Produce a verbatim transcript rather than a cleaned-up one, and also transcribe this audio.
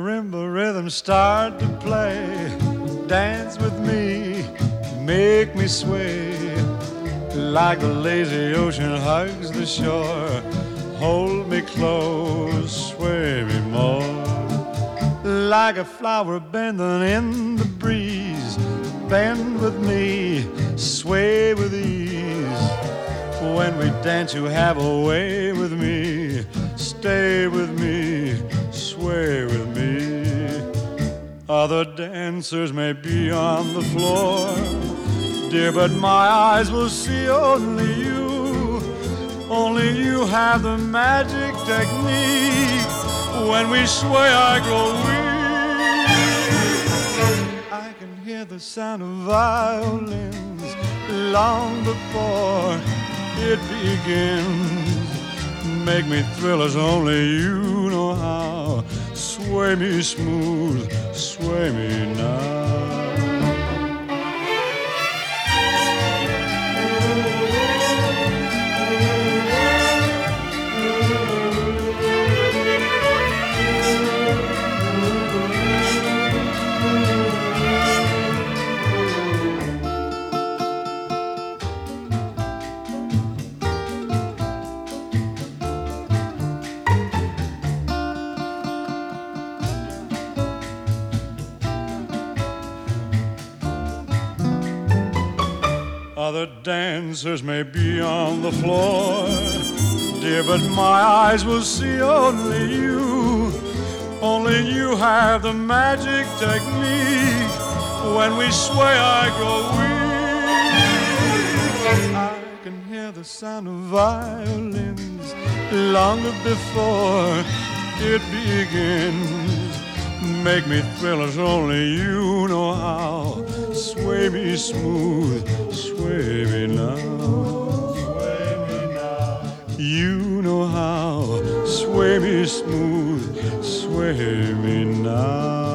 marimba rhythm start to play, dance with me, make me sway, like the lazy ocean hugs the shore. Hold me close, sway me more, like a flower bending in the breeze. Bend with me, sway with ease. When we dance you have a way with me. Stay with me, sway with me. Other dancers may be on the floor, dear, but my eyes will see only you. Only you have the magic technique. When we sway I grow weak. I can hear the sound of violins long before it begins. Make me thrill as only you know how. Sway me smooth, sway me now. Other dancers may be on the floor, dear, but my eyes will see only you. Only you have the magic technique. When we sway I grow weak. I can hear the sound of violins long before it begins. Make me thrill as only you know how. Sway me smooth, sway me now. Sway me now. You know how. Sway me smooth, sway me now.